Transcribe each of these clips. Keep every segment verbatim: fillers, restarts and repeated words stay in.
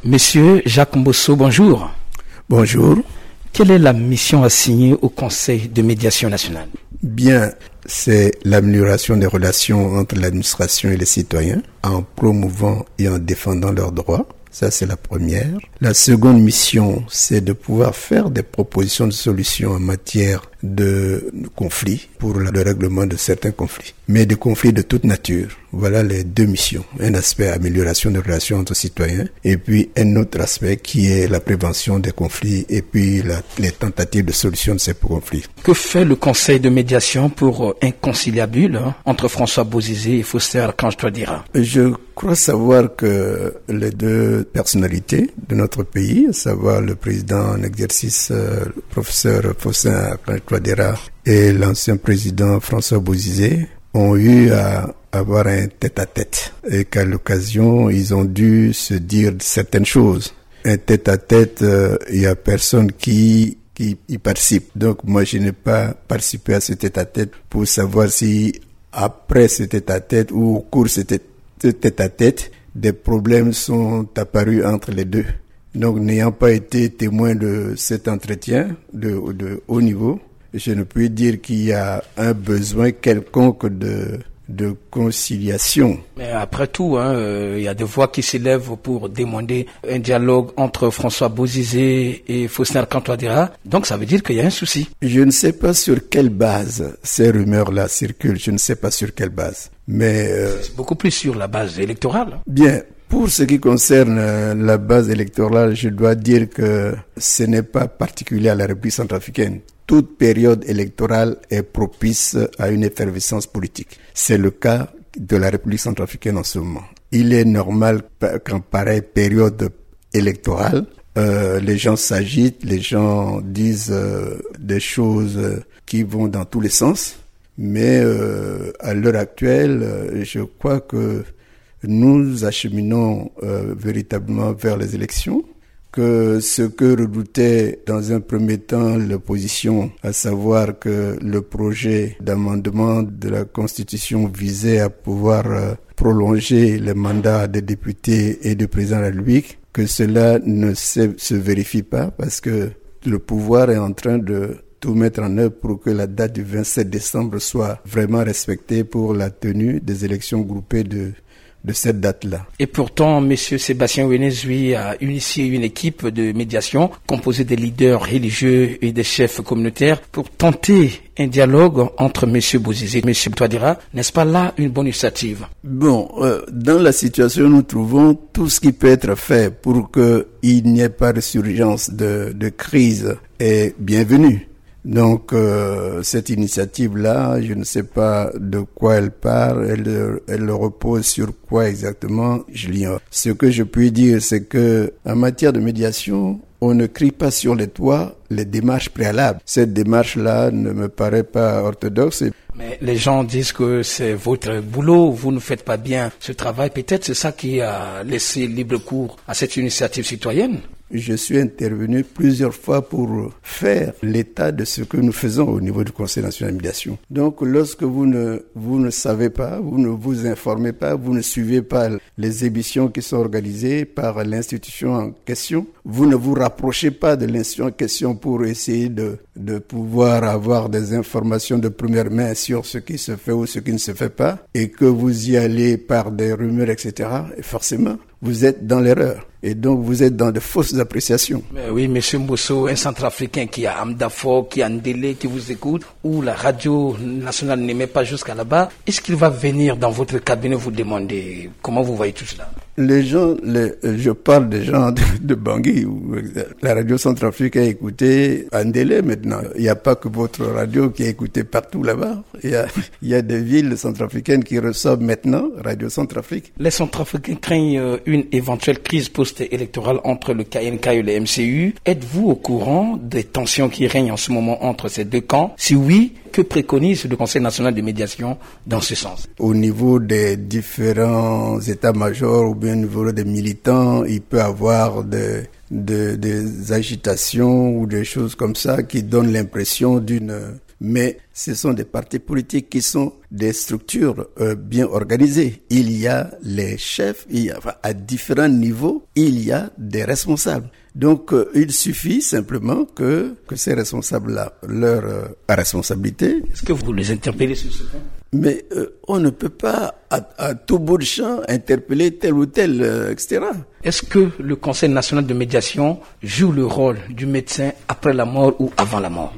Monsieur Jacques Mbosso, bonjour. Bonjour. Quelle est la mission assignée au Conseil de médiation nationale? Bien, c'est l'amélioration des relations entre l'administration et les citoyens en promouvant et en défendant leurs droits. Ça, c'est la première. La seconde mission, c'est de pouvoir faire des propositions de solutions en matière de conflits, pour le règlement de certains conflits, mais des conflits de toute nature. Voilà les deux missions. Un aspect, amélioration des relations entre citoyens, et puis un autre aspect qui est la prévention des conflits et puis la, les tentatives de solution de ces conflits. Que fait le Conseil de médiation pour inconciliabule hein, entre François Bozizé et Faustin Archange Touadéra? Je crois savoir que les deux personnalités de notre pays, à savoir le président en exercice, euh, le professeur Faustin Archange Touadéra et l'ancien président François Bozizé, ont eu à avoir un tête-à-tête et qu'à l'occasion, ils ont dû se dire certaines choses. Un tête-à-tête, euh, il y a personne qui qui y participe. Donc moi, je n'ai pas participé à ce tête-à-tête pour savoir si après ce tête-à-tête ou au cours de ce tête-à-tête, des problèmes sont apparus entre les deux. Donc n'ayant pas été témoin de cet entretien de, de haut niveau, je ne peux dire qu'il y a un besoin quelconque de, de conciliation. Mais après tout, hein, euh, il y a des voix qui s'élèvent pour demander un dialogue entre François Bozizé et Faustin Archange Touadéra. Donc ça veut dire qu'il y a un souci. Je ne sais pas sur quelle base ces rumeurs-là circulent. Je ne sais pas sur quelle base. Mais euh, c'est beaucoup plus sur la base électorale. Bien. Pour ce qui concerne la base électorale, je dois dire que ce n'est pas particulier à la République centrafricaine. Toute période électorale est propice à une effervescence politique. C'est le cas de la République centrafricaine en ce moment. Il est normal qu'en pareille période électorale, euh, les gens s'agitent, les gens disent euh, des choses qui vont dans tous les sens. Mais euh, à l'heure actuelle, je crois que nous acheminons euh, véritablement vers les élections, que ce que redoutait dans un premier temps l'opposition, à savoir que le projet d'amendement de la Constitution visait à pouvoir euh, prolonger les mandats des députés et du président de la République, que cela ne se, se vérifie pas parce que le pouvoir est en train de tout mettre en œuvre pour que la date du vingt-sept décembre soit vraiment respectée pour la tenue des élections groupées de de cette date-là. Et pourtant, M. Sébastien Ouenezui a initié une équipe de médiation composée des leaders religieux et des chefs communautaires pour tenter un dialogue entre M. Bozizé et M. Touadéra. N'est-ce pas là une bonne initiative? Bon, euh, dans la situation où nous trouvons, tout ce qui peut être fait pour qu'il n'y ait pas de surgence de, de crise est bienvenu. Donc euh, cette initiative-là, je ne sais pas de quoi elle part, elle, elle repose sur quoi exactement, je l'ignore. Ce que je puis dire, c'est que en matière de médiation, on ne crie pas sur les toits les démarches préalables. Cette démarche-là ne me paraît pas orthodoxe. Mais les gens disent que c'est votre boulot, vous ne faites pas bien ce travail. Peut-être c'est ça qui a laissé libre cours à cette initiative citoyenne. Je suis intervenu plusieurs fois pour faire l'état de ce que nous faisons au niveau du Conseil national de médiation. Donc, lorsque vous ne, vous ne savez pas, vous ne vous informez pas, vous ne suivez pas les émissions qui sont organisées par l'institution en question, vous ne vous rapprochez pas de l'institution en question pour essayer de, de pouvoir avoir des informations de première main sur ce qui se fait ou ce qui ne se fait pas, et que vous y allez par des rumeurs, et cetera, et forcément, vous êtes dans l'erreur. Et donc, vous êtes dans de fausses appréciations. Mais oui, M. Mbosso, un centrafricain qui a Amdafo, qui a Ndélé, qui vous écoute, où la radio nationale n'émet pas jusqu'à là-bas, est-ce qu'il va venir dans votre cabinet vous demander comment vous voyez tout cela? Les gens, les, je parle des gens de, de Bangui, où la radio Centrafrique a écouté Ndélé maintenant. Il n'y a pas que votre radio qui est écoutée partout là-bas. Il y a, il y a des villes centrafricaines qui reçoivent maintenant Radio Centrafrique. Les centrafricains craignent une éventuelle crise post-électorale entre le K N K et le M C U. Êtes-vous au courant des tensions qui règnent en ce moment entre ces deux camps? Si oui, que préconise le Conseil national de médiation dans ce sens? Au niveau des différents états-majors ou bien au niveau des militants, il peut y avoir des, des, des agitations ou des choses comme ça qui donnent l'impression d'une Mais ce sont des partis politiques qui sont des structures euh, bien organisées. Il y a les chefs, il y a, enfin, à différents niveaux, il y a des responsables. Donc, euh, il suffit simplement que, que ces responsables-là, leur euh, responsabilité... Est-ce que vous les interpellez sur ce point? Mais euh, on ne peut pas, à, à tout bout de champ, interpeller tel ou tel, euh, et cetera. Est-ce que le Conseil national de médiation joue le rôle du médecin après la mort ou avant la mort?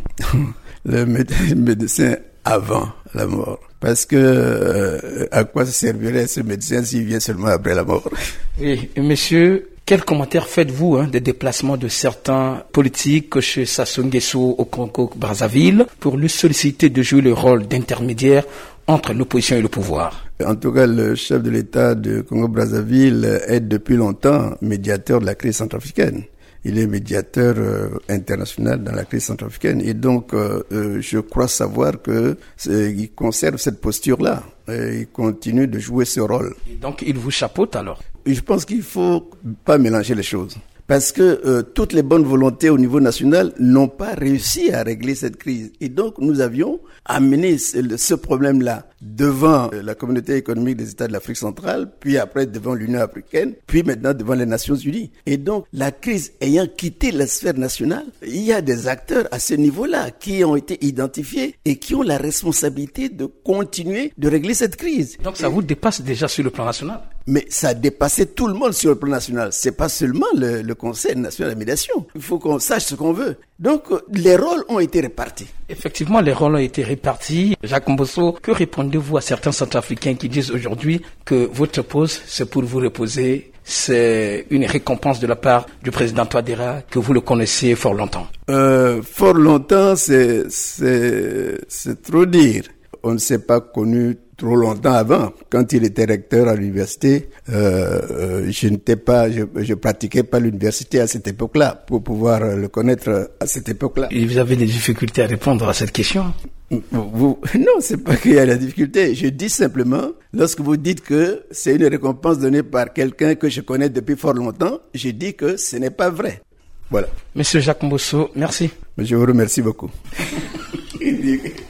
Le médecin avant la mort. Parce que euh, à quoi servirait ce médecin s'il vient seulement après la mort? Oui, et monsieur, quel commentaire faites-vous hein, des déplacements de certains politiques chez Sassou Nguesso au Congo-Brazzaville pour lui solliciter de jouer le rôle d'intermédiaire entre l'opposition et le pouvoir? En tout cas, le chef de l'État de Congo-Brazzaville est depuis longtemps médiateur de la crise centrafricaine. Il est médiateur euh, international dans la crise centrafricaine et donc euh, euh, je crois savoir que il conserve cette posture-là. Et il continue de jouer ce rôle. Et donc il vous chapeaute alors? Je pense qu'il faut pas mélanger les choses. Parce que euh, toutes les bonnes volontés au niveau national n'ont pas réussi à régler cette crise. Et donc, nous avions amené ce, ce problème-là devant euh, la communauté économique des États de l'Afrique centrale, puis après devant l'Union africaine, puis maintenant devant les Nations unies. Et donc, la crise ayant quitté la sphère nationale, il y a des acteurs à ce niveau-là qui ont été identifiés et qui ont la responsabilité de continuer de régler cette crise. Donc, ça vous dépasse déjà sur le plan national? Mais ça a dépassé tout le monde sur le plan national. C'est pas seulement le, le Conseil national de médiation. Il faut qu'on sache ce qu'on veut. Donc, les rôles ont été répartis. Effectivement, les rôles ont été répartis. Jacques Mbosso, que répondez-vous à certains Centrafricains qui disent aujourd'hui que votre pause, c'est pour vous reposer? C'est une récompense de la part du président Touadéra, que vous le connaissez fort longtemps. Euh, fort longtemps, c'est, c'est, c'est trop dire. On ne s'est pas connu trop longtemps avant. Quand il était recteur à l'université, euh, euh, je n'étais pas, je, je pratiquais pas l'université à cette époque-là pour pouvoir le connaître à cette époque-là. Et vous avez des difficultés à répondre à cette question? Vous, non, c'est pas qu'il y a la difficulté. Je dis simplement, lorsque vous dites que c'est une récompense donnée par quelqu'un que je connais depuis fort longtemps, je dis que ce n'est pas vrai. Voilà. Monsieur Jacques Mbosso, merci. Je vous remercie beaucoup.